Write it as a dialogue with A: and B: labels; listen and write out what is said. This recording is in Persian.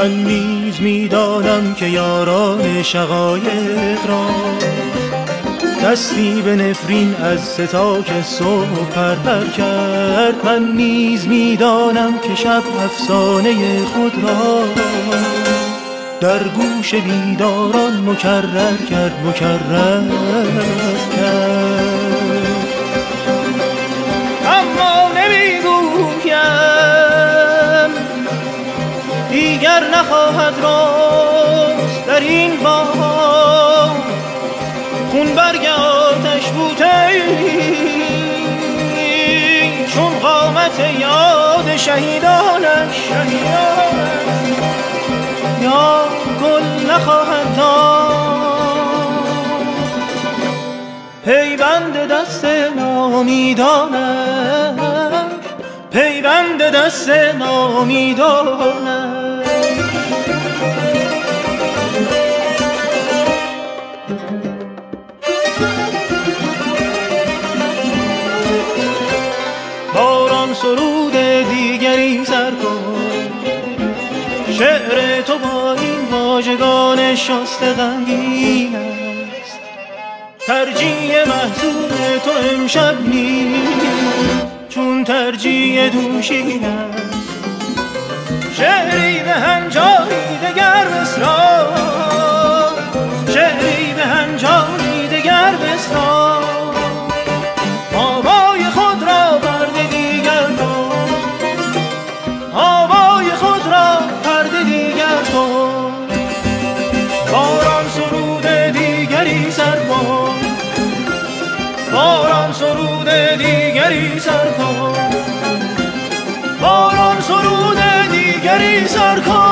A: من نیز میدانم که یاران شقایق را دستی به نفرین از ستاک صبح پرپر کرد. من نیز میدانم که شب افسانه خود را در گوش بیداران مکرر کرد. اما نمیگویم دیگر نخواهد راست در این باغ خون برگ آتش بوته چون قامت یاد شهیدانش یا گل نخواهد داد پیوند دست نامیدانش، پیوند دست نامیدانش. باران سرود دیگری سر کن، شعر تو با این واژگان شسته غمگین است. ترجیع محزون تو امشب نیست چون ترجیع دوشین است. شعری به هم جایی دگر بسرا، شعری به هم جایی دگر بسرا. آوای خود را پرده دیگر کن، آوای خود را پرده دیگر کن. باران سرود دیگری سر کن، باران سرود دیگری سر کن، باران سرود دیگری سر کن.